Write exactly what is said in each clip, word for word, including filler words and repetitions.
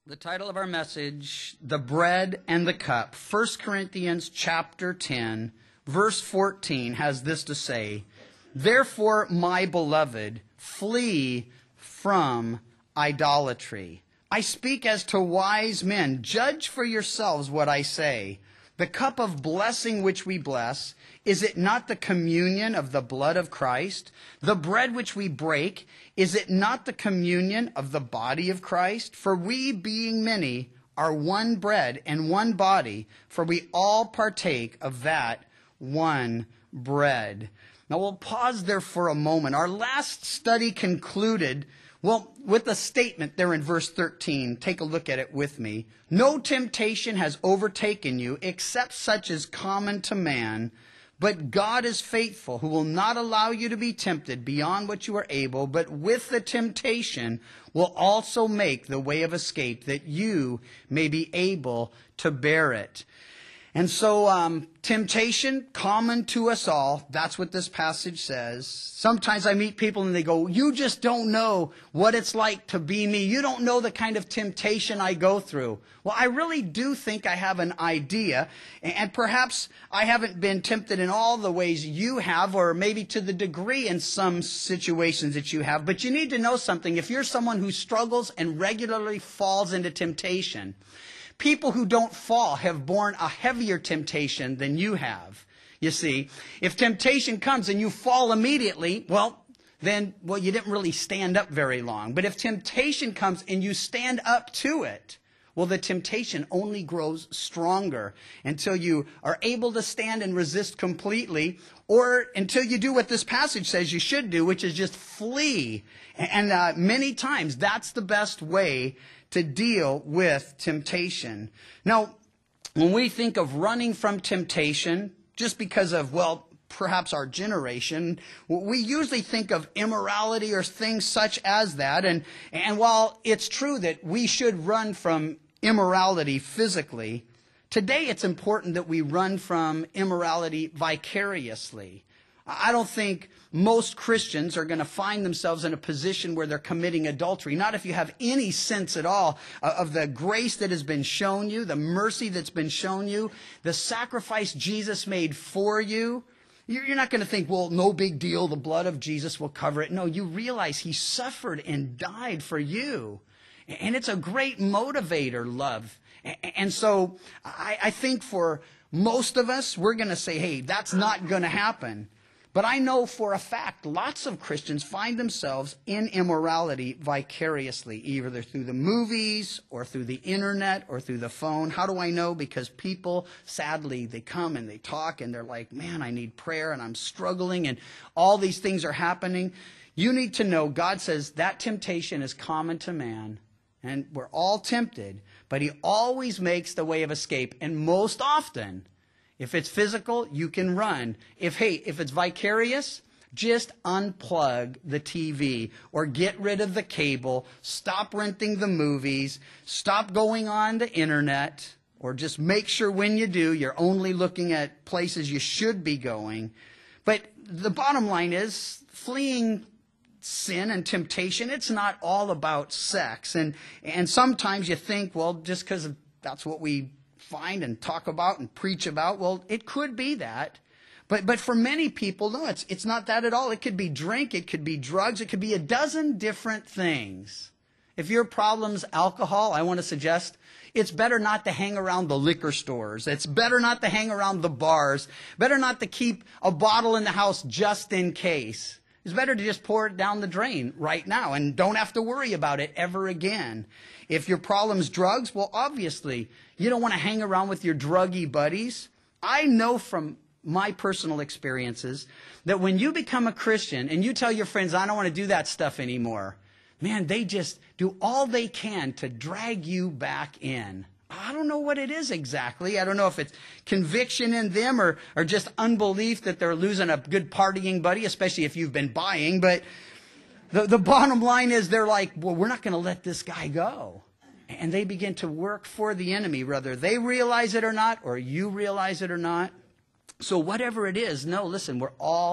The title of our message, The Bread and the Cup. First Corinthians chapter ten, verse fourteen has this to say, "Therefore, my beloved, flee from idolatry. I speak as to wise men. Judge for yourselves what I say. The cup of blessing which we bless, is it not the communion of the blood of Christ? The bread which we break, is it not the communion of the body of Christ? For we, being many, are one bread and one body, for we all partake of that one bread." Now we'll pause there for a moment. Our last study concluded, well, with a statement there in verse thirteen. Take a look at it with me. "No temptation has overtaken you except such as common to man. But God is faithful, who will not allow you to be tempted beyond what you are able, but with the temptation will also make the way of escape, that you may be able to bear it." And so, um, temptation, common to us all. That's what this passage says. Sometimes I meet people and they go, "You just don't know what it's like to be me. You don't know the kind of temptation I go through." Well, I really do think I have an idea. And perhaps I haven't been tempted in all the ways you have, or maybe to the degree in some situations that you have. But you need to know something. If you're someone who struggles and regularly falls into temptation, people who don't fall have borne a heavier temptation than you have. You see, if temptation comes and you fall immediately, well, then, well, you didn't really stand up very long. But if temptation comes and you stand up to it, well, the temptation only grows stronger until you are able to stand and resist completely, or until you do what this passage says you should do, which is just flee. And uh, many times that's the best way to deal with temptation. Now, when we think of running from temptation, just because of, well, perhaps our generation, we usually think of immorality or things such as that. And, and while it's true that we should run from immorality physically, today it's important that we run from immorality vicariously. I don't think most Christians are going to find themselves in a position where they're committing adultery. Not if you have any sense at all of the grace that has been shown you, the mercy that's been shown you, the sacrifice Jesus made for you. You're not going to think, well, no big deal, the blood of Jesus will cover it. No, you realize he suffered and died for you. And it's a great motivator, love. And so I think for most of us, we're going to say, hey, that's not going to happen. But I know for a fact, lots of Christians find themselves in immorality vicariously, either through the movies or through the internet or through the phone. How do I know? Because people, sadly, they come and they talk and they're like, man, I need prayer and I'm struggling and all these things are happening. You need to know God says that temptation is common to man and we're all tempted, but he always makes the way of escape. And most often, if it's physical, you can run. If, hey, if it's vicarious, just unplug the T V or get rid of the cable, stop renting the movies, stop going on the internet, or just make sure when you do, you're only looking at places you should be going. But the bottom line is, fleeing sin and temptation, it's not all about sex. And, and sometimes you think, well, just because that's what we find and talk about and preach about, well, it could be that. But but for many people, no, it's it's not that at all. It could be drink, it could be drugs, it could be a dozen different things. If your problem's alcohol, I want to suggest it's better not to hang around the liquor stores. It's better not to hang around the bars. Better not to keep a bottle in the house just in case. It's better to just pour it down the drain right now and don't have to worry about it ever again. If your problem's drugs, well, obviously, you don't want to hang around with your druggy buddies. I know from my personal experiences that when you become a Christian and you tell your friends, I don't want to do that stuff anymore, man, they just do all they can to drag you back in. I don't know what it is exactly. I don't know if it's conviction in them or, or just unbelief that they're losing a good partying buddy, especially if you've been buying. But the, the bottom line is they're like, well, we're not going to let this guy go. And they begin to work for the enemy, whether they realize it or not, or you realize it or not. So whatever it is, no, listen, we're all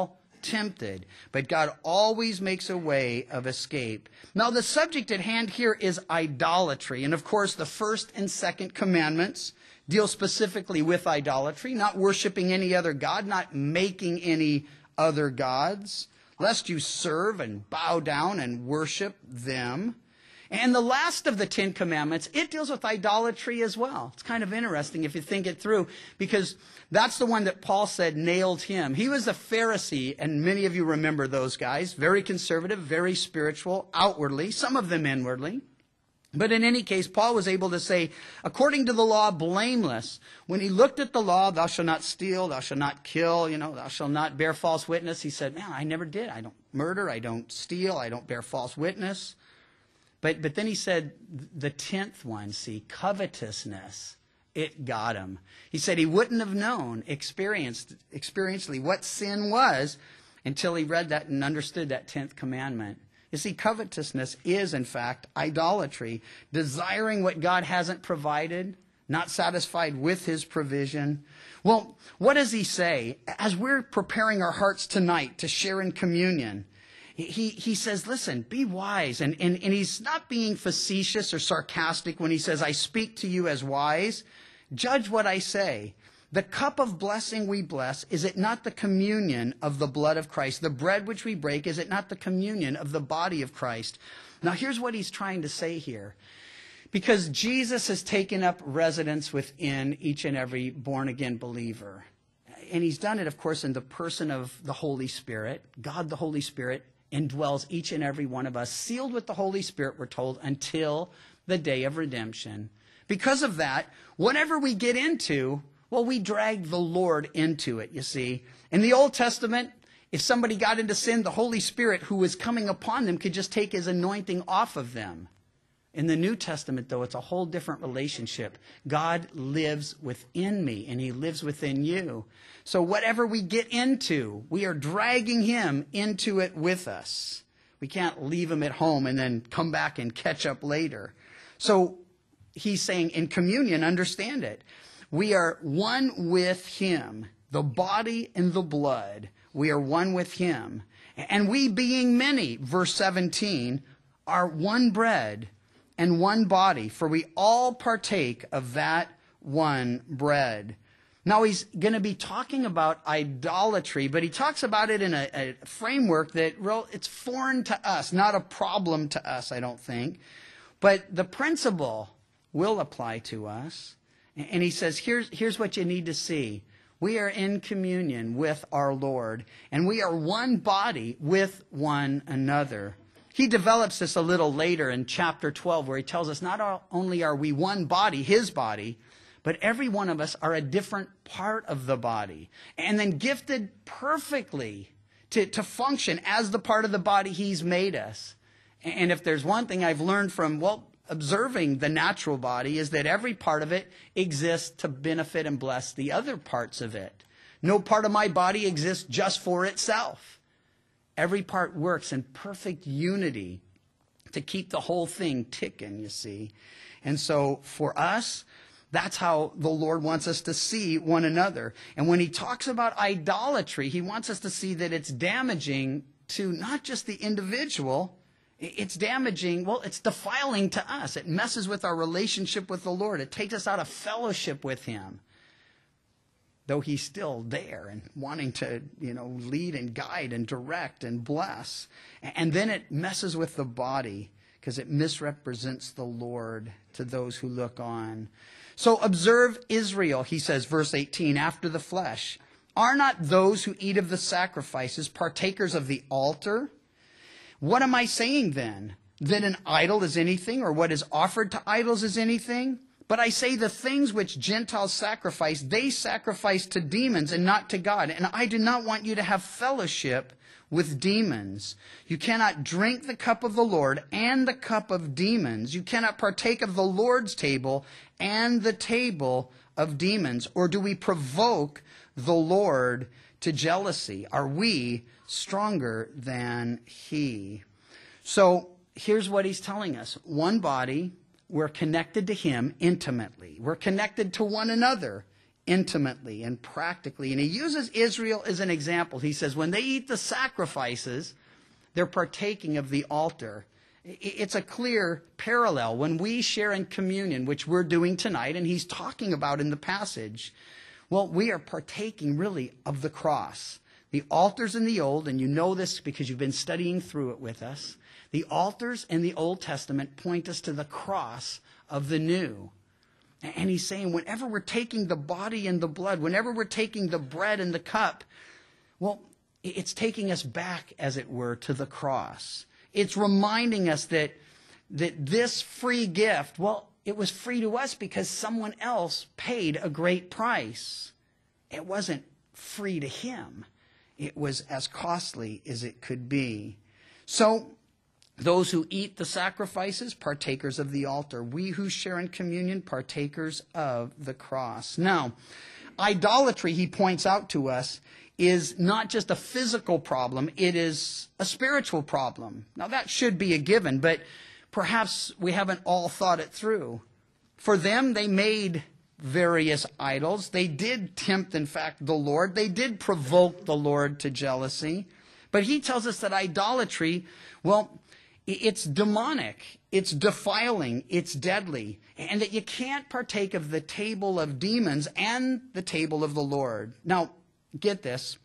tempted, but God always makes a way of escape. Now, the subject at hand here is idolatry. And of course, the first and second commandments deal specifically with idolatry, not worshiping any other god, not making any other gods, lest you serve and bow down and worship them. And the last of the Ten Commandments, it deals with idolatry as well. It's kind of interesting if you think it through, because that's the one that Paul said nailed him. He was a Pharisee, and many of you remember those guys. Very conservative, very spiritual, outwardly, some of them inwardly. But in any case, Paul was able to say, according to the law, blameless. When he looked at the law, thou shalt not steal, thou shalt not kill, you know, thou shalt not bear false witness. He said, man, I never did. I don't murder, I don't steal, I don't bear false witness. But but then he said the tenth one, see, covetousness, it got him. He said he wouldn't have known experienced, experientially what sin was until he read that and understood that tenth commandment. You see, covetousness is, in fact, idolatry, desiring what God hasn't provided, not satisfied with his provision. Well, what does he say? As we're preparing our hearts tonight to share in communion, He, he says, listen, be wise. And, and, and he's not being facetious or sarcastic when he says, I speak to you as wise. Judge what I say. The cup of blessing we bless, is it not the communion of the blood of Christ? The bread which we break, is it not the communion of the body of Christ? Now here's what he's trying to say here. Because Jesus has taken up residence within each and every born-again believer. And he's done it, of course, in the person of the Holy Spirit. God, the Holy Spirit, indwells each and every one of us, sealed with the Holy Spirit, we're told, until the day of redemption. Because of that, whatever we get into, well, we drag the Lord into it, you see. In the Old Testament, if somebody got into sin, the Holy Spirit who was coming upon them could just take his anointing off of them. In the New Testament, though, it's a whole different relationship. God lives within me, and he lives within you. So whatever we get into, we are dragging him into it with us. We can't leave him at home and then come back and catch up later. So he's saying in communion, understand it. We are one with him, the body and the blood. We are one with him. And we being many, verse seventeen, are one bread and one body, for we all partake of that one bread. Now he's going to be talking about idolatry, but he talks about it in a, a framework that real, it's foreign to us, not a problem to us, I don't think. But the principle will apply to us. And he says, here's, here's what you need to see. We are in communion with our Lord, and we are one body with one another. He develops this a little later in chapter twelve, where he tells us not only are we one body, his body, but every one of us are a different part of the body, and then gifted perfectly to, to function as the part of the body he's made us. And if there's one thing I've learned from, well, observing the natural body, is that every part of it exists to benefit and bless the other parts of it. No part of my body exists just for itself. Every part works in perfect unity to keep the whole thing ticking, you see. And so for us, that's how the Lord wants us to see one another. And when he talks about idolatry, he wants us to see that it's damaging to not just the individual. It's damaging, well, it's defiling to us. It messes with our relationship with the Lord. It takes us out of fellowship with him. Though he's still there and wanting to, you know, lead and guide and direct and bless. And then it messes with the body because it misrepresents the Lord to those who look on. So observe Israel, he says, verse eighteen, after the flesh. Are not those who eat of the sacrifices partakers of the altar? What am I saying then? That an idol is anything, or what is offered to idols is anything? But I say the things which Gentiles sacrifice, they sacrifice to demons and not to God. And I do not want you to have fellowship with demons. You cannot drink the cup of the Lord and the cup of demons. You cannot partake of the Lord's table and the table of demons. Or do we provoke the Lord to jealousy? Are we stronger than he? So here's what he's telling us. One body. We're connected to him intimately. We're connected to one another intimately and practically. And he uses Israel as an example. He says when they eat the sacrifices, they're partaking of the altar. It's a clear parallel. When we share in communion, which we're doing tonight, and he's talking about in the passage, well, we are partaking really of the cross. The altars in the Old, and you know this because you've been studying through it with us, the altars in the Old Testament point us to the cross of the New. And he's saying whenever we're taking the body and the blood, whenever we're taking the bread and the cup, well, it's taking us back, as it were, to the cross. It's reminding us that, that this free gift, well, it was free to us because someone else paid a great price. It wasn't free to him. It was as costly as it could be. So, those who eat the sacrifices, partakers of the altar. We who share in communion, partakers of the cross. Now, idolatry, he points out to us, is not just a physical problem, it is a spiritual problem. Now, that should be a given, but perhaps we haven't all thought it through. For them, they made various idols. They did tempt, in fact, the Lord. They did provoke the Lord to jealousy. But he tells us that idolatry, well, it's demonic, it's defiling, it's deadly, and that you can't partake of the table of demons and the table of the Lord. Now, get this.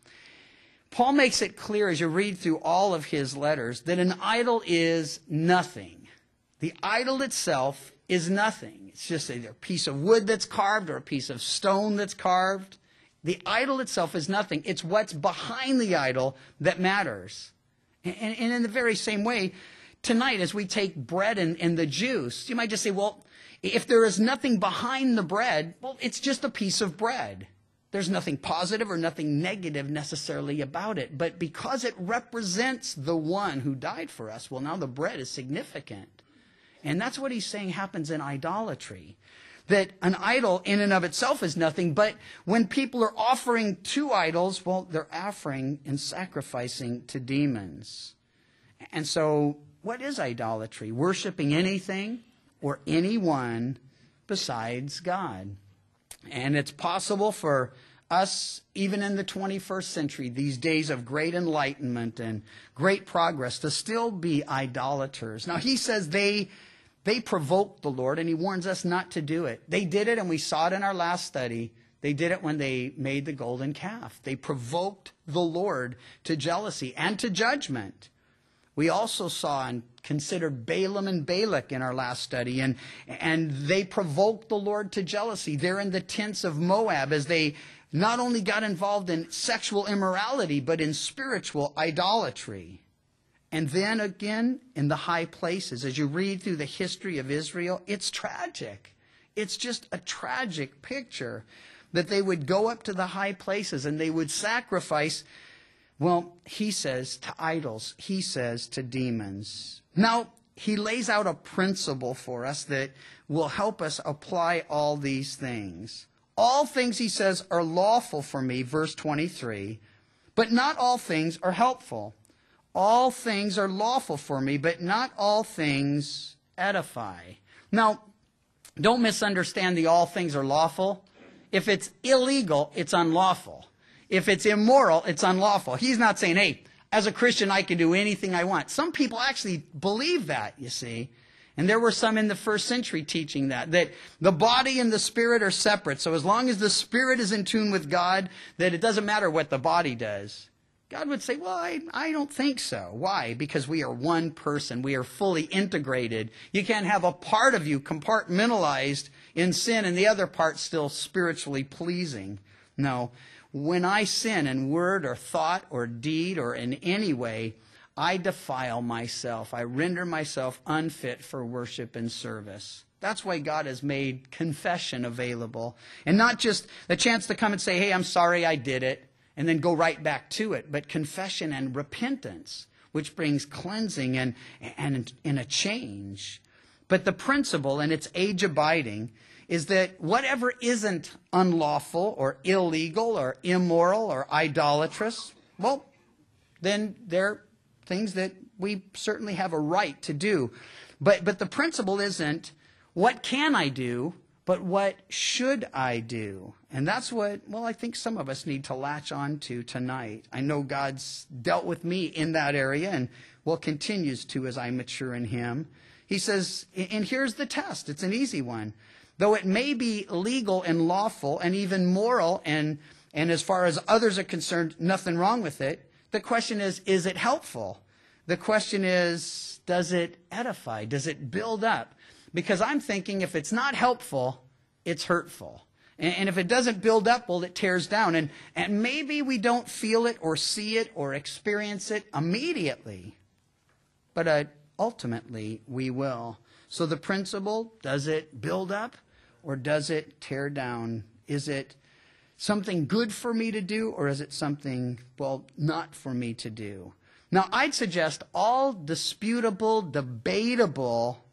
Paul makes it clear as you read through all of his letters that an idol is nothing. The idol itself is nothing. It's just a piece of wood that's carved or a piece of stone that's carved. The idol itself is nothing. It's what's behind the idol that matters. And, and in the very same way, tonight as we take bread and, and the juice, you might just say, well, if there is nothing behind the bread, well, it's just a piece of bread. There's nothing positive or nothing negative necessarily about it. But because it represents the one who died for us, well, now the bread is significant. And that's what he's saying happens in idolatry. That an idol in and of itself is nothing, but when people are offering to idols, well, they're offering and sacrificing to demons. And so, what is idolatry? Worshipping anything or anyone besides God. And it's possible for us, even in the twenty-first century, these days of great enlightenment and great progress, to still be idolaters. Now, he says they they provoked the Lord, and he warns us not to do it. They did it, and we saw it in our last study. They did it when they made the golden calf. They provoked the Lord to jealousy and to judgment. We also saw and considered Balaam and Balak in our last study, and, and they provoked the Lord to jealousy. They're in the tents of Moab as they not only got involved in sexual immorality, but in spiritual idolatry. And then again, in the high places, as you read through the history of Israel, it's tragic. It's just a tragic picture that they would go up to the high places and they would sacrifice, well, he says, to idols. He says to demons. Now, he lays out a principle for us that will help us apply all these things. All things, he says, are lawful for me, verse twenty-three, but not all things are helpful. All things are lawful for me, but not all things edify. Now, don't misunderstand the all things are lawful. If it's illegal, it's unlawful. If it's immoral, it's unlawful. He's not saying, hey, as a Christian, I can do anything I want. Some people actually believe that, you see. And there were some in the first century teaching that, that the body and the spirit are separate. So as long as the spirit is in tune with God, that it doesn't matter what the body does. God would say, well, I, I don't think so. Why? Because we are one person. We are fully integrated. You can't have a part of you compartmentalized in sin and the other part still spiritually pleasing. No. When I sin in word or thought or deed or in any way, I defile myself. I render myself unfit for worship and service. That's why God has made confession available. And not just the chance to come and say, hey, I'm sorry I did it, and then go right back to it, but confession and repentance, which brings cleansing and, and, and a change. But the principle, and it's age-abiding, is that whatever isn't unlawful or illegal or immoral or idolatrous, well, then they're things that we certainly have a right to do. But, but the principle isn't, what can I do, but what should I do? And that's what, well, I think some of us need to latch on to tonight. I know God's dealt with me in that area and will continues to as I mature in him. He says, and here's the test. It's an easy one. Though it may be legal and lawful and even moral, and, and as far as others are concerned, nothing wrong with it, the question is, is it helpful? The question is, does it edify? Does it build up? Because I'm thinking if it's not helpful, it's hurtful. And, and if it doesn't build up, well, it tears down. And, and maybe we don't feel it or see it or experience it immediately. But uh, ultimately, we will. So the principle, does it build up or does it tear down? Is it something good for me to do or is it something, well, not for me to do? Now, I'd suggest all disputable, debatable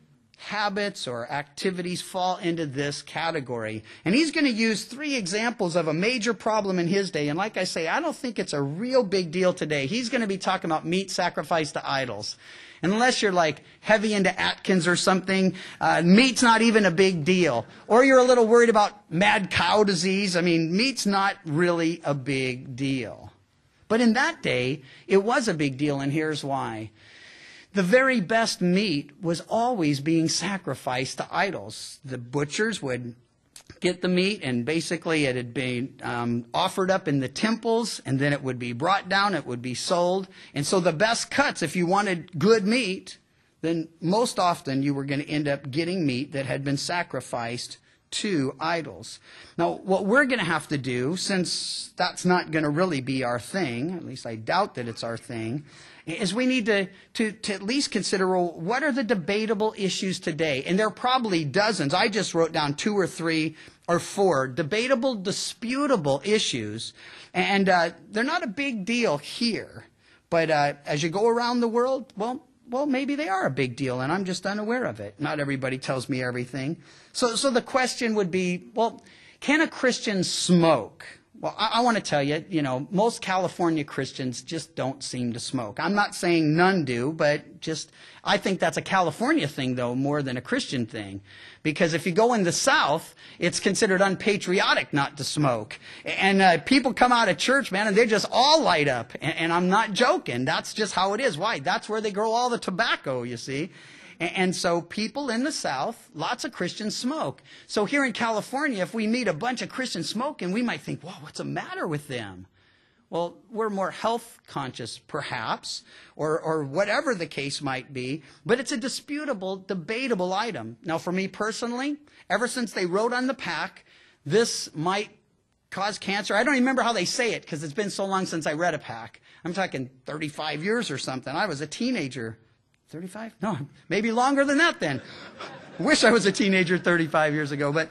habits or activities fall into this category. And he's going to use three examples of a major problem in his day. And like I say, I don't think it's a real big deal today. He's going to be talking about meat sacrificed to idols. And unless you're like heavy into Atkins or something, uh, meat's not even a big deal. Or you're a little worried about mad cow disease. I mean, meat's not really a big deal. But in that day, it was a big deal, and here's why. The very best meat was always being sacrificed to idols. The butchers would get the meat, and basically it had been um, offered up in the temples, and then it would be brought down, it would be sold. And so the best cuts, if you wanted good meat, then most often you were going to end up getting meat that had been sacrificed to idols. Now, what we're going to have to do, since that's not going to really be our thing, at least I doubt that it's our thing, is we need to, to, to at least consider, well, what are the debatable issues today? And there are probably dozens. I just wrote down two or three or four debatable, disputable issues. And uh, they're not a big deal here. But uh, as you go around the world, well, well, maybe they are a big deal, and I'm just unaware of it. Not everybody tells me everything. So, so the question would be, well, can a Christian smoke? Well, I, I want to tell you, you know, most California Christians just don't seem to smoke. I'm not saying none do, but just, I think that's a California thing, though, more than a Christian thing. Because if you go in the South, it's considered unpatriotic not to smoke. And uh, people come out of church, man, and they just all light up. And, and I'm not joking. That's just how it is. Why? That's where they grow all the tobacco, you see. And so people in the South, lots of Christians smoke. So here in California, if we meet a bunch of Christians smoking, we might think, wow, what's the matter with them? Well, we're more health conscious, perhaps, or, or whatever the case might be. But it's a disputable, debatable item. Now, for me personally, ever since they wrote on the pack, this might cause cancer. I don't even remember how they say it because it's been so long since I read a pack. I'm talking thirty-five years or something. I was a teenager. thirty-five? No, maybe longer than that then. Wish I was a teenager thirty-five years ago, but,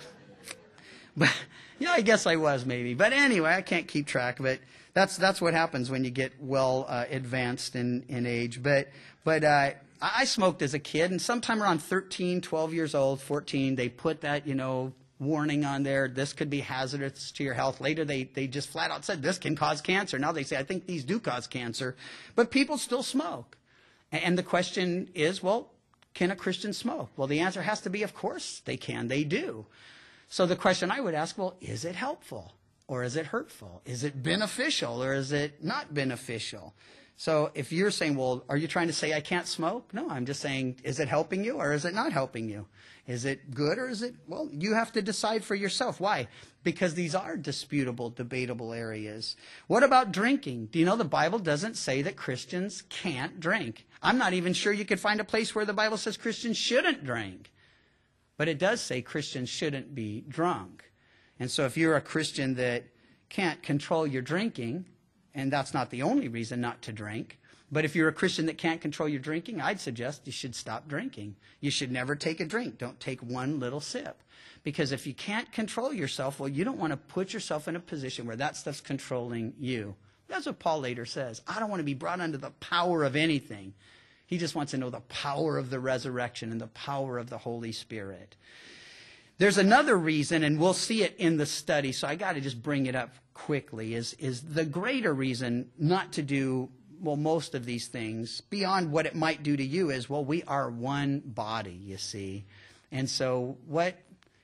but yeah, I guess I was maybe. But anyway, I can't keep track of it. That's that's what happens when you get well uh, advanced in, in age. But but uh, I smoked as a kid, and sometime around thirteen, twelve years old, fourteen, they put that, you know, warning on there. This could be hazardous to your health. Later, they, they just flat out said this can cause cancer. Now they say, I think these do cause cancer. But people still smoke. And the question is, well, can a Christian smoke? Well, the answer has to be, of course they can. They do. So the question I would ask, well, is it helpful or is it hurtful? Is it beneficial or is it not beneficial? So if you're saying, well, are you trying to say I can't smoke? No, I'm just saying, is it helping you or is it not helping you? Is it good or is it, well, you have to decide for yourself. Why? Because these are disputable, debatable areas. What about drinking? Do you know the Bible doesn't say that Christians can't drink? I'm not even sure you could find a place where the Bible says Christians shouldn't drink. But it does say Christians shouldn't be drunk. And so if you're a Christian that can't control your drinking, and that's not the only reason not to drink, but if you're a Christian that can't control your drinking, I'd suggest you should stop drinking. You should never take a drink. Don't take one little sip. Because if you can't control yourself, well, you don't want to put yourself in a position where that stuff's controlling you. That's what Paul later says. I don't want to be brought under the power of anything. He just wants to know the power of the resurrection and the power of the Holy Spirit. There's another reason, and we'll see it in the study, so I got to just bring it up quickly, is, is the greater reason not to do, well, most of these things, beyond what it might do to you, is, well, we are one body, you see. And so what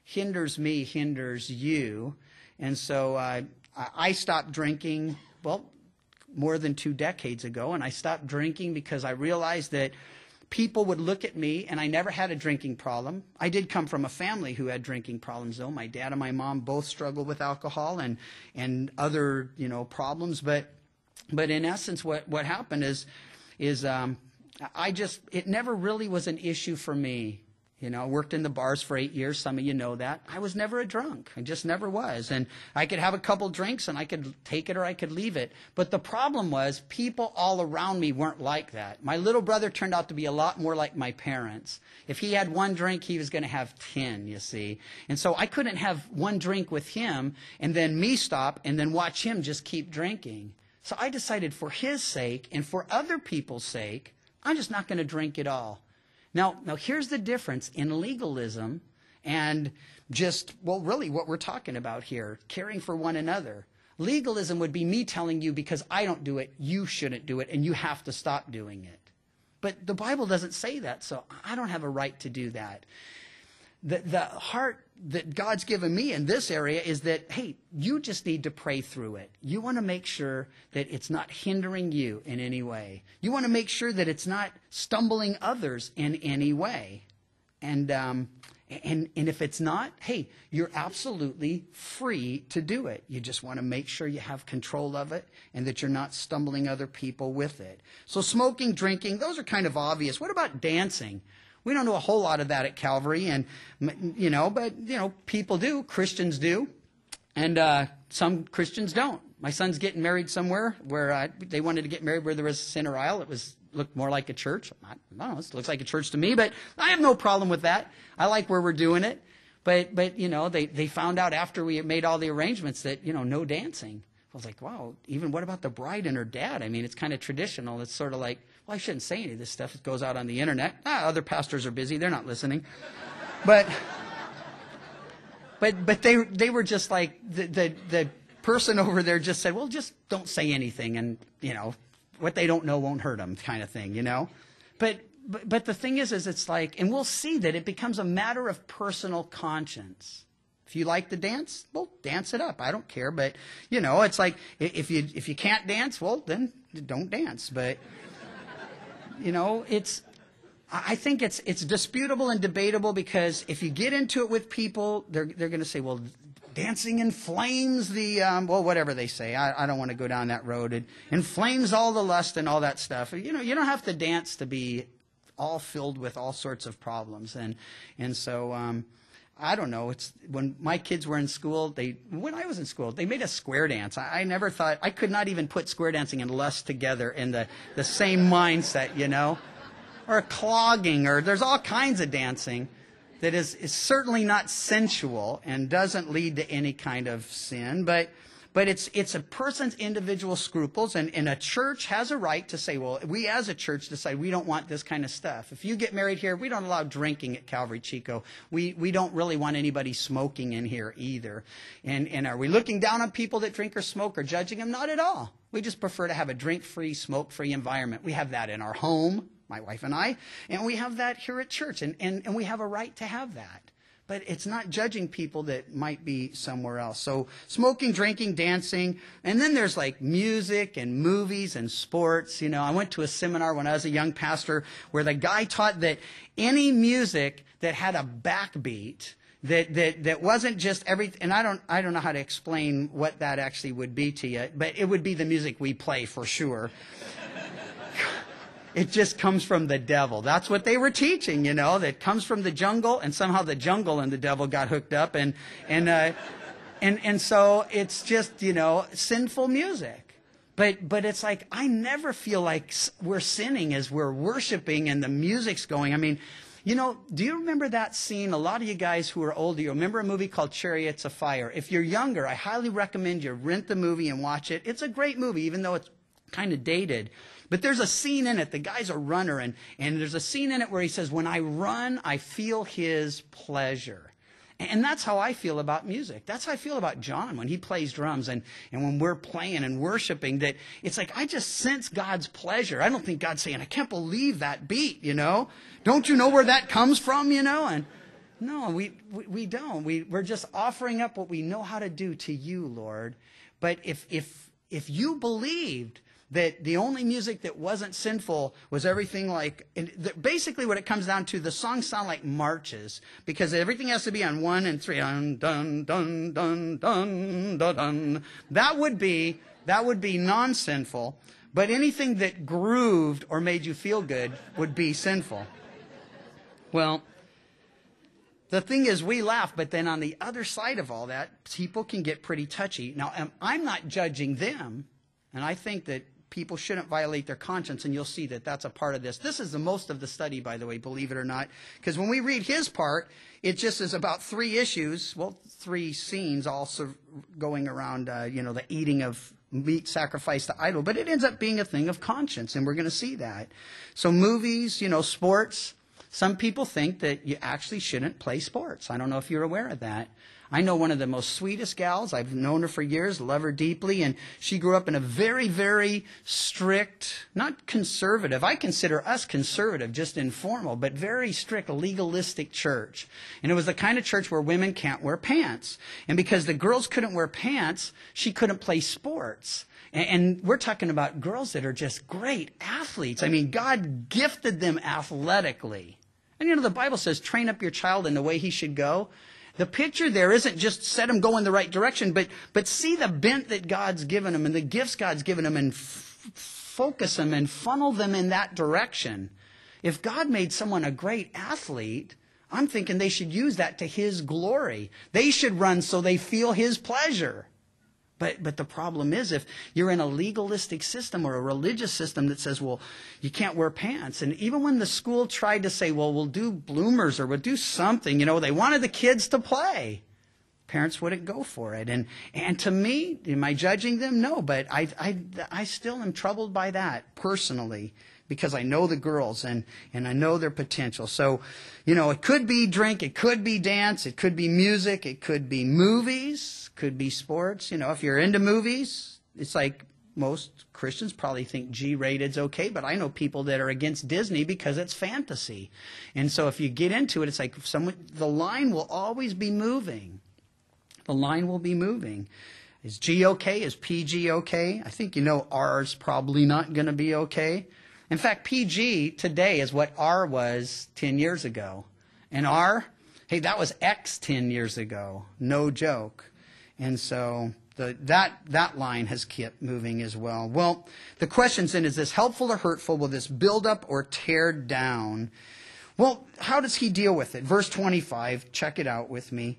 hinders me hinders you. And so uh, I stopped drinking, well, more than two decades ago, and I stopped drinking because I realized that people would look at me, and I never had a drinking problem. I did come from a family who had drinking problems, though. My dad and my mom both struggled with alcohol and and other, you know, problems. But but in essence, what what happened is is um, I just it never really was an issue for me. You know, I worked in the bars for eight years. Some of you know that. I was never a drunk. I just never was. And I could have a couple drinks and I could take it or I could leave it. But the problem was people all around me weren't like that. My little brother turned out to be a lot more like my parents. If he had one drink, he was going to have ten, you see. And so I couldn't have one drink with him and then me stop and then watch him just keep drinking. So I decided for his sake and for other people's sake, I'm just not going to drink at all. Now, now here's the difference in legalism and just, well, really what we're talking about here, caring for one another. Legalism would be me telling you because I don't do it, you shouldn't do it, and you have to stop doing it. But the Bible doesn't say that, so I don't have a right to do that. The, the heart that God's given me in this area is that, hey, you just need to pray through it. You want to make sure that it's not hindering you in any way. You want to make sure that it's not stumbling others in any way. And, um, and, and if it's not, hey, you're absolutely free to do it. You just want to make sure you have control of it and that you're not stumbling other people with it. So smoking, drinking, those are kind of obvious. What about dancing? We don't do a whole lot of that at Calvary, and you know, but you know, people do. Christians do, and uh, some Christians don't. My son's getting married somewhere where uh, they wanted to get married where there was a center aisle. It was looked more like a church. I don't know. It looks like a church to me, but I have no problem with that. I like where we're doing it, but but you know, they they found out after we made all the arrangements that you know, no dancing. I was like, wow. Even what about the bride and her dad? I mean, it's kind of traditional. It's sort of like, well, I shouldn't say any of this stuff. It goes out on the internet. Ah, other pastors are busy. They're not listening. But, but, but they they were just like the, the the person over there just said, well, just don't say anything, and you know, what they don't know won't hurt them, kind of thing, you know. But but but the thing is, is it's like, and we'll see that it becomes a matter of personal conscience. If you like to dance, well, dance it up. I don't care. But, you know, it's like if you if you can't dance, well, then don't dance. But, you know, it's I think it's it's disputable and debatable because if you get into it with people, they're they're going to say, well, dancing inflames the, um, well, whatever they say. I, I don't want to go down that road. It inflames all the lust and all that stuff. You know, you don't have to dance to be all filled with all sorts of problems. And, and so... Um, I don't know. It's when my kids were in school, they, when I was in school, they made a square dance. I, I never thought, I could not even put square dancing and lust together in the, the same mindset, you know, or clogging, or there's all kinds of dancing that is, is certainly not sensual and doesn't lead to any kind of sin, but, but it's, it's a person's individual scruples, and, and a church has a right to say, well, we as a church decide we don't want this kind of stuff. If you get married here, we don't allow drinking at Calvary Chico. We, we don't really want anybody smoking in here either. And, and are we looking down on people that drink or smoke or judging them? Not at all. We just prefer to have a drink-free, smoke-free environment. We have that in our home, my wife and I, and we have that here at church, and, and, and we have a right to have that. But it's not judging people that might be somewhere else. So smoking, drinking, dancing, and then there's like music and movies and sports. You know, I went to a seminar when I was a young pastor where the guy taught that any music that had a backbeat, that that that wasn't just everything, and I don't I don't know how to explain what that actually would be to you, but it would be the music we play for sure. It just comes from the devil. That's what they were teaching, you know, that comes from the jungle, and somehow the jungle and the devil got hooked up, and and uh, and and so it's just, you know, sinful music. But but it's like I never feel like we're sinning as we're worshiping and the music's going. I mean, you know, do you remember that scene? A lot of you guys who are older, you remember a movie called Chariots of Fire. If you're younger, I highly recommend you rent the movie and watch it. It's a great movie, even though it's kind of dated. But there's a scene in it. The guy's a runner, and, and there's a scene in it where he says, when I run, I feel his pleasure. And that's how I feel about music. That's how I feel about John when he plays drums and, and when we're playing and worshiping, that it's like I just sense God's pleasure. I don't think God's saying, I can't believe that beat, you know. Don't you know where that comes from, you know? And No, we, we, we don't. We, we're just offering up what we know how to do to you, Lord. But if, if, if you believed that the only music that wasn't sinful was everything like, and the, basically what it comes down to, the songs sound like marches, because everything has to be on one and three, dun, dun, dun, dun, dun, dun, dun. That would be, that would be non-sinful, but anything that grooved or made you feel good would be sinful. Well, the thing is, we laugh, but then on the other side of all that, people can get pretty touchy. Now, I'm not judging them, and I think that people shouldn't violate their conscience, and you'll see that that's a part of this. This is the most of the study, by the way, believe it or not, because when we read his part, it just is about three issues, well, three scenes also going around, uh, you know, the eating of meat sacrificed to idol, but it ends up being a thing of conscience, and we're going to see that. So movies, you know, sports. Some people think that you actually shouldn't play sports. I don't know if you're aware of that. I know one of the most sweetest gals. I've known her for years, love her deeply, and she grew up in a very, very strict, not conservative. I consider us conservative, just informal, but very strict, legalistic church. And it was the kind of church where women can't wear pants. And because the girls couldn't wear pants, she couldn't play sports. And we're talking about girls that are just great athletes. I mean, God gifted them athletically. And you know, the Bible says, train up your child in the way he should go. The picture there isn't just set them go in the right direction, but but see the bent that God's given them and the gifts God's given them, and f- focus them and funnel them in that direction. If God made someone a great athlete, I'm thinking they should use that to his glory. They should run so they feel his pleasure. But but the problem is, if you're in a legalistic system or a religious system that says, well, you can't wear pants. And even when the school tried to say, well, we'll do bloomers or we'll do something, you know, they wanted the kids to play. Parents wouldn't go for it. And and to me, am I judging them? No, but I, I, I still am troubled by that personally, because I know the girls and, and I know their potential. So, you know, it could be drink, it could be dance, it could be music, it could be movies, could be sports. You know, if you're into movies, it's like most Christians probably think G-rated's okay, but I know people that are against Disney because it's fantasy. And so if you get into it, it's like someone, the line will always be moving. The line will be moving. Is G okay? Is P G okay? I think you know R's probably not going to be okay. In fact, P G today is what R was ten years ago. And R, hey, that was X ten years ago. No joke. And so the, that, that line has kept moving as well. Well, the question's then, is this helpful or hurtful? Will this build up or tear down? Well, how does he deal with it? Verse twenty-five, check it out with me.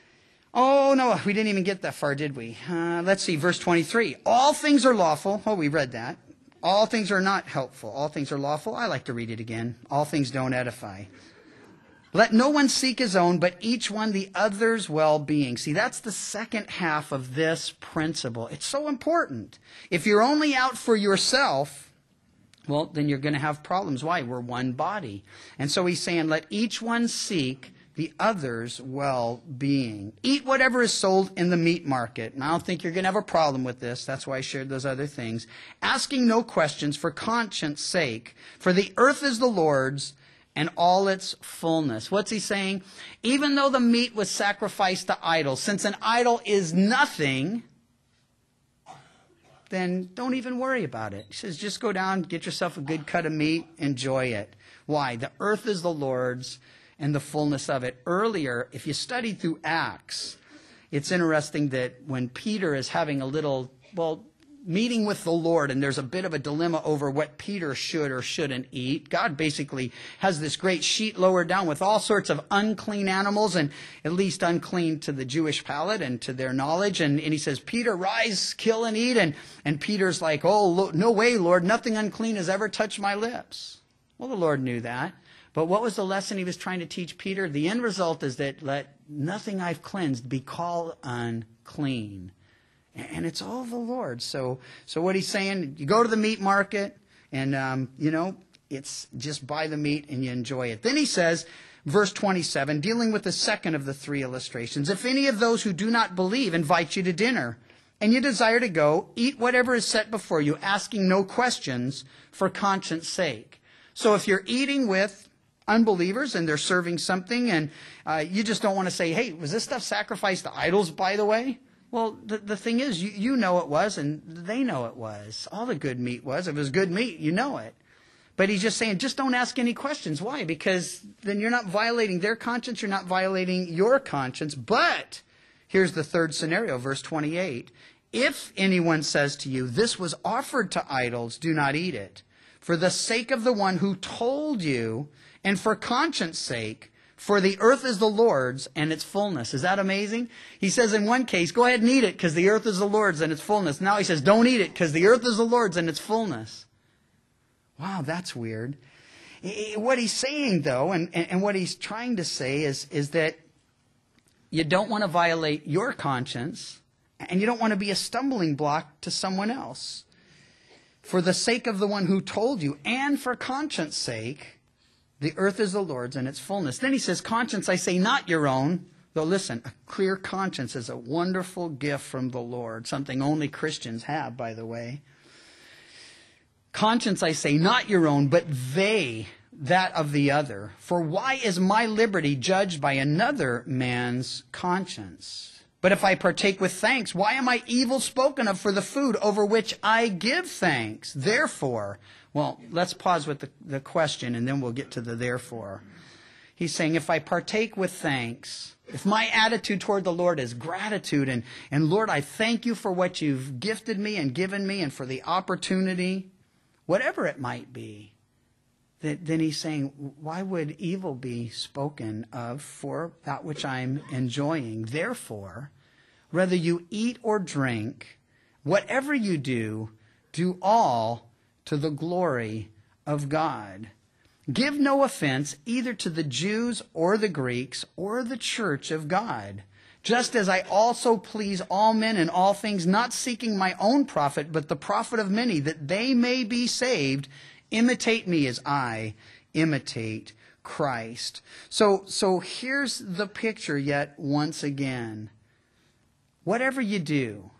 Oh, no, we didn't even get that far, did we? Uh, let's see, verse twenty-three. All things are lawful. Oh, we read that. All things are not helpful. All things are lawful. I like to read it again. All things don't edify. Let no one seek his own, but each one the other's well-being. See, that's the second half of this principle. It's so important. If you're only out for yourself, well, then you're going to have problems. Why? We're one body. And so he's saying, let each one seek the other's well-being. Eat whatever is sold in the meat market. And I don't think you're going to have a problem with this. That's why I shared those other things. Asking no questions for conscience sake. For the earth is the Lord's and all its fullness. What's he saying? Even though the meat was sacrificed to idols, since an idol is nothing, then don't even worry about it. He says, just go down, get yourself a good cut of meat, enjoy it. Why? The earth is the Lord's and the fullness of it. Earlier, if you studied through Acts, it's interesting that when Peter is having a little, well, meeting with the Lord, and there's a bit of a dilemma over what Peter should or shouldn't eat. God basically has this great sheet lowered down with all sorts of unclean animals, and at least unclean to the Jewish palate and to their knowledge. And, and he says, Peter, rise, kill and eat. And, and Peter's like, oh, no way, Lord, nothing unclean has ever touched my lips. Well, the Lord knew that. But what was the lesson he was trying to teach Peter? The end result is that let nothing I've cleansed be called unclean. And it's all the Lord. So so what he's saying, you go to the meat market and, um, you know, it's just buy the meat and you enjoy it. Then he says, verse twenty-seven, dealing with the second of the three illustrations, if any of those who do not believe invite you to dinner and you desire to go, eat whatever is set before you, asking no questions for conscience sake. So if you're eating with unbelievers and they're serving something, and uh, you just don't want to say, hey, was this stuff sacrificed to idols, by the way? Well, the, the thing is, you, you know it was, and they know it was. All the good meat was. If it was good meat, you know it. But he's just saying, just don't ask any questions. Why? Because then you're not violating their conscience, you're not violating your conscience. But here's the third scenario, verse twenty-eight. If anyone says to you, this was offered to idols, do not eat it. For the sake of the one who told you, and for conscience sake, for the earth is the Lord's and its fullness. Is that amazing? He says in one case, go ahead and eat it because the earth is the Lord's and its fullness. Now he says, don't eat it because the earth is the Lord's and its fullness. Wow, that's weird. What he's saying, though, and, and what he's trying to say is, is that you don't want to violate your conscience, and you don't want to be a stumbling block to someone else. For the sake of the one who told you, and for conscience sake, the earth is the Lord's and its fullness. Then he says, conscience, I say, not your own. Though listen, a clear conscience is a wonderful gift from the Lord, something only Christians have, by the way. Conscience, I say, not your own, but they, that of the other. For why is my liberty judged by another man's conscience? But if I partake with thanks, why am I evil spoken of for the food over which I give thanks? Therefore, well, let's pause with the, the question and then we'll get to the therefore. He's saying, if I partake with thanks, if my attitude toward the Lord is gratitude, and, and Lord, I thank you for what you've gifted me and given me and for the opportunity, whatever it might be, then he's saying, why would evil be spoken of for that which I'm enjoying? Therefore, whether you eat or drink, whatever you do, do all to the glory of God. Give no offense either to the Jews or the Greeks or the church of God, just as I also please all men in all things, not seeking my own profit, but the profit of many, that they may be saved. Imitate me as I imitate Christ. So, so here's the picture yet once again. Whatever you do,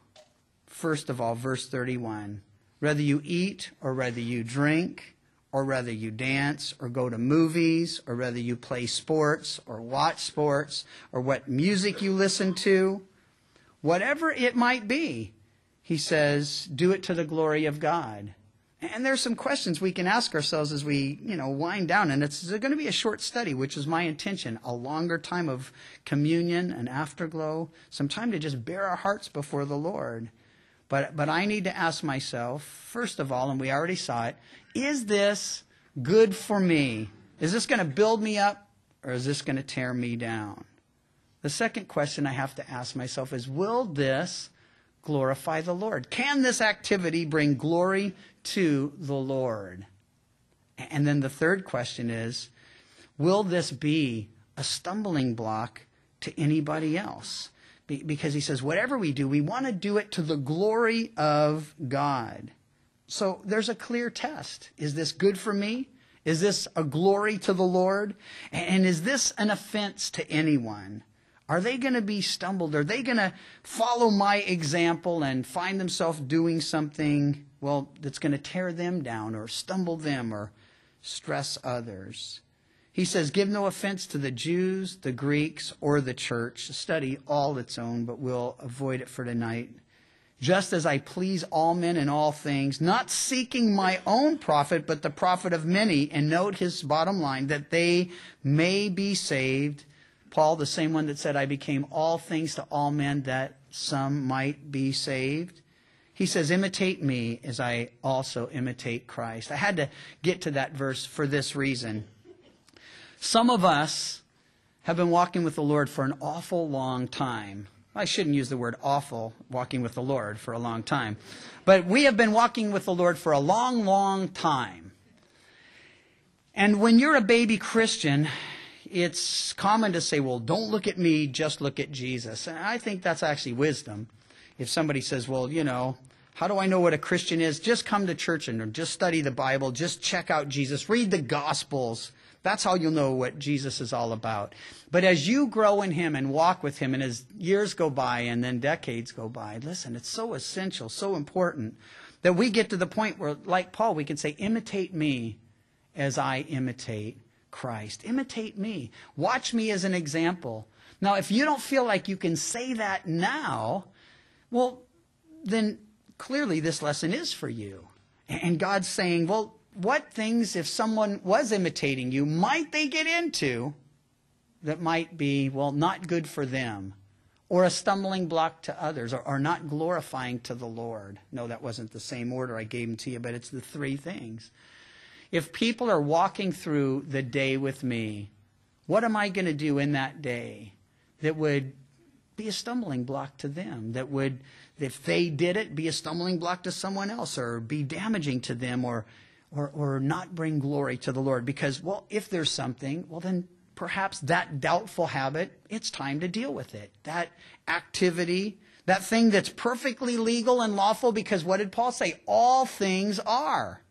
first of all, verse thirty-one, whether you eat or whether you drink, or whether you dance or go to movies, or whether you play sports or watch sports, or what music you listen to, whatever it might be, he says, do it to the glory of God. And there's some questions we can ask ourselves as we, you know, wind down. And it's going to be a short study, which is my intention. A longer time of communion and afterglow. Some time to just bare our hearts before the Lord. But, but I need to ask myself, first of all, and we already saw it, is this good for me? Is this going to build me up, or is this going to tear me down? The second question I have to ask myself is, will this glorify the Lord? Can this activity bring glory to the Lord? And then the third question is, will this be a stumbling block to anybody else? Because he says, whatever we do, we want to do it to the glory of God. So there's a clear test. Is this good for me? Is this a glory to the Lord? And is this an offense to anyone? Are they going to be stumbled? Are they going to follow my example and find themselves doing something, well, that's going to tear them down or stumble them or stress others? He says, give no offense to the Jews, the Greeks, or the church. Study all its own, but we'll avoid it for tonight. Just as I please all men in all things, not seeking my own profit, but the profit of many. And note his bottom line, that they may be saved. Paul, the same one that said, I became all things to all men, that some might be saved. He says, imitate me as I also imitate Christ. I had to get to that verse for this reason. Some of us have been walking with the Lord for an awful long time. I shouldn't use the word awful, walking with the Lord for a long time. But we have been walking with the Lord for a long, long time. And when you're a baby Christian, it's common to say, well, don't look at me, just look at Jesus. And I think that's actually wisdom. If somebody says, well, you know, how do I know what a Christian is? Just come to church and just study the Bible. Just check out Jesus. Read the Gospels. That's how you'll know what Jesus is all about. But as you grow in him and walk with him, and as years go by and then decades go by, listen, it's so essential, so important, that we get to the point where, like Paul, we can say, imitate me as I imitate Christ. Imitate me. Watch me as an example. Now, if you don't feel like you can say that now, well, then clearly this lesson is for you. And God's saying, well, what things, if someone was imitating you, might they get into that might be, well, not good for them, or a stumbling block to others, or, or not glorifying to the Lord? No, that wasn't the same order I gave them to you, but it's the three things. If people are walking through the day with me, what am I going to do in that day that would be a stumbling block to them, that would, if they did it, be a stumbling block to someone else, or be damaging to them, or or, or not bring glory to the Lord? Because, well, if there's something, well, then perhaps that doubtful habit, it's time to deal with it. That activity, that thing that's perfectly legal and lawful, because what did Paul say? All things are.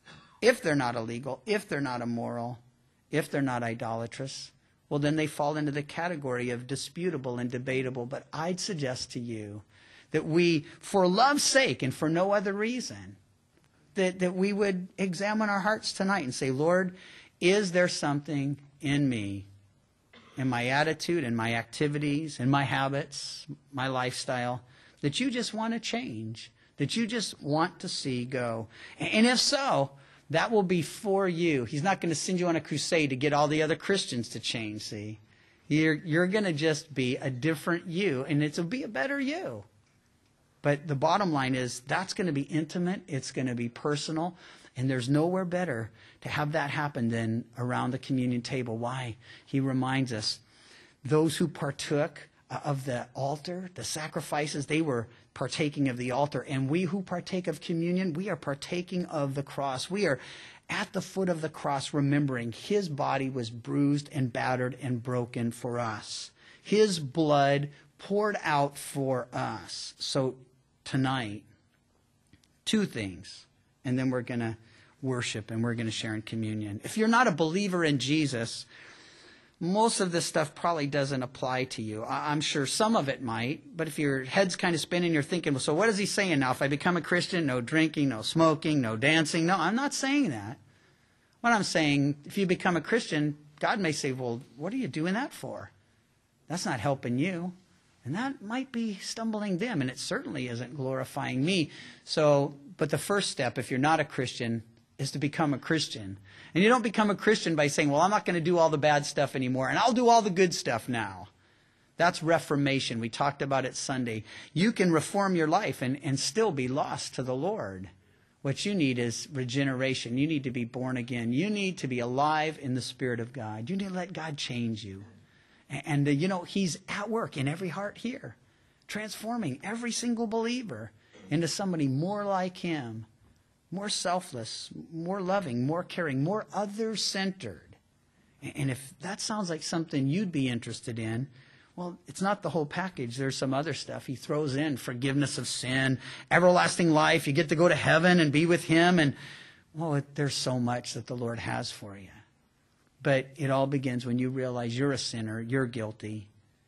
If they're not illegal, if they're not immoral, if they're not idolatrous, well, then they fall into the category of disputable and debatable. But I'd suggest to you that we, for love's sake and for no other reason, that, that we would examine our hearts tonight and say, Lord, is there something in me, in my attitude, in my activities, in my habits, my lifestyle, that you just want to change, that you just want to see go? And if so, that will be for you. He's not going to send you on a crusade to get all the other Christians to change, see? You're, you're going to just be a different you, and it'll be a better you. But the bottom line is that's going to be intimate, it's going to be personal, and there's nowhere better to have that happen than around the communion table. Why? He reminds us, those who partook of the altar, the sacrifices, they were partaking of the altar. And we who partake of communion, we are partaking of the cross. We are at the foot of the cross, remembering his body was bruised and battered and broken for us. His blood poured out for us. So tonight, two things, and then we're going to worship and we're going to share in communion. If you're not a believer in Jesus, most of this stuff probably doesn't apply to you. I'm sure some of it might, but if your head's kind of spinning, you're thinking, well, so what is he saying now? If I become a Christian, no drinking, no smoking, no dancing. No, I'm not saying that. What I'm saying, if you become a Christian, God may say, well, what are you doing that for? That's not helping you. And that might be stumbling them, and it certainly isn't glorifying me. So, but the first step, if you're not a Christian, is to become a Christian. And you don't become a Christian by saying, well, I'm not going to do all the bad stuff anymore, and I'll do all the good stuff now. That's reformation. We talked about it Sunday. You can reform your life and, and still be lost to the Lord. What you need is regeneration. You need to be born again. You need to be alive in the Spirit of God. You need to let God change you. And, and uh, you know, he's at work in every heart here, transforming every single believer into somebody more like him, more selfless, more loving, more caring, more other-centered. And if that sounds like something you'd be interested in, well, it's not the whole package. There's some other stuff he throws in: forgiveness of sin, everlasting life. You get to go to heaven and be with him. And, well, it, there's so much that the Lord has for you. But it all begins when you realize you're a sinner, you're guilty.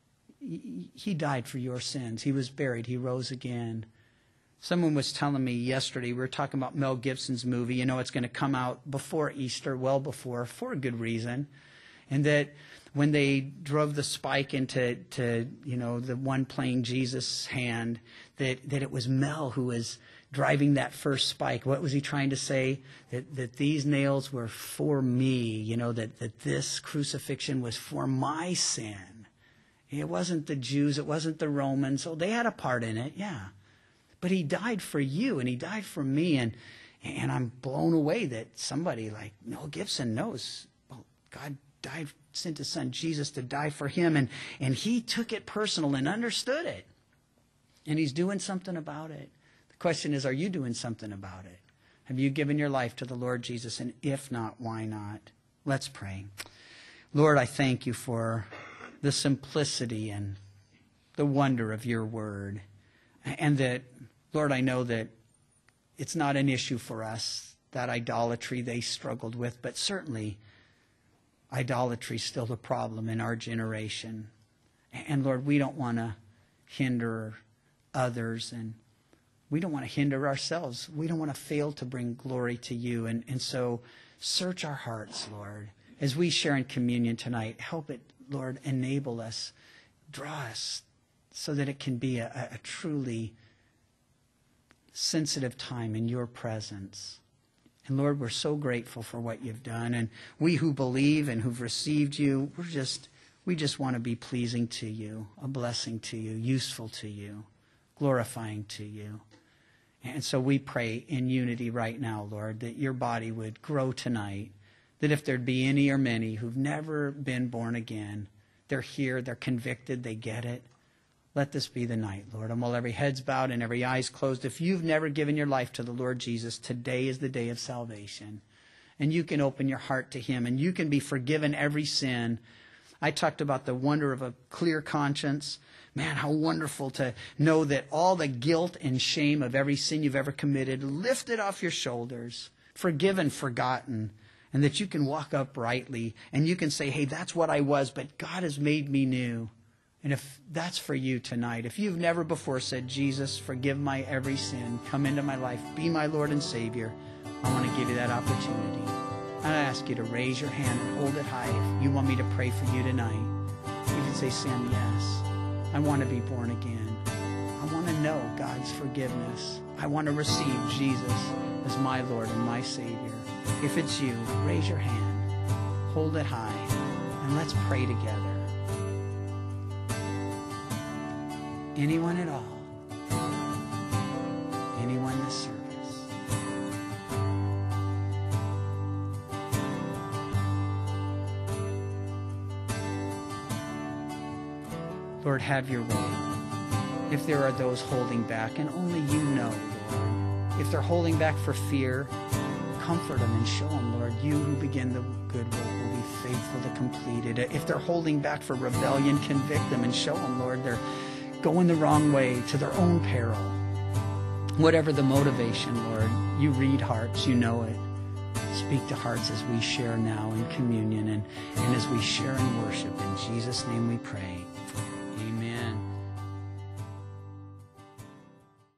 He died for your sins. He was buried. He rose again. Someone was telling me yesterday, we were talking about Mel Gibson's movie. You know, it's going to come out before Easter, well before, for a good reason. And that when they drove the spike into, to, you know, the one playing Jesus' hand, that, that it was Mel who was driving that first spike. What was he trying to say? That, that these nails were for me, you know, that, that this crucifixion was for my sin. It wasn't the Jews, it wasn't the Romans, so they had a part in it, yeah. But he died for you, and he died for me, and and I'm blown away that somebody like Mel Gibson knows, well, God died, sent his son Jesus to die for him, and, and he took it personal and understood it. And he's doing something about it. The question is, are you doing something about it? Have you given your life to the Lord Jesus? And if not, why not? Let's pray. Lord, I thank you for the simplicity and the wonder of your word. And that, Lord, I know that it's not an issue for us, that idolatry they struggled with, but certainly idolatry is still a problem in our generation. And Lord, we don't want to hinder others, and we don't want to hinder ourselves. We don't want to fail to bring glory to you. And, and so search our hearts, Lord. as we share in communion tonight, help it, Lord, enable us, draw us so that it can be a, a truly sensitive time in your presence. And Lord, we're so grateful for what you've done. And we who believe and who've received you, we're just, we just want to be pleasing to you, a blessing to you, useful to you, glorifying to you. And so we pray in unity right now, Lord, that your body would grow tonight, that if there'd be any or many who've never been born again, they're here, they're convicted, they get it. Let this be the night, Lord. And while every head's bowed and every eye's closed, if you've never given your life to the Lord Jesus, today is the day of salvation. And you can open your heart to him, and you can be forgiven every sin. I talked about the wonder of a clear conscience. Man, how wonderful to know that all the guilt and shame of every sin you've ever committed lifted off your shoulders, forgiven, forgotten, and that you can walk uprightly and you can say, hey, that's what I was, but God has made me new. And if that's for you tonight, if you've never before said, Jesus, forgive my every sin, come into my life, be my Lord and Savior, I want to give you that opportunity. I ask you to raise your hand and hold it high if you want me to pray for you tonight. You can say, Sam, yes, I want to be born again. I want to know God's forgiveness. I want to receive Jesus as my Lord and my Savior. If it's you, raise your hand, hold it high, and let's pray together. Anyone at all? Anyone this service? Lord, have your way. If there are those holding back, and only you know, Lord, if they're holding back for fear, comfort them and show them, Lord, you who begin the good work will be faithful to complete it. If they're holding back for rebellion, convict them and show them, Lord, they're going the wrong way to their own peril. Whatever the motivation, Lord, you read hearts, you know it. Speak to hearts as we share now in communion and, and as we share in worship. In Jesus' name we pray.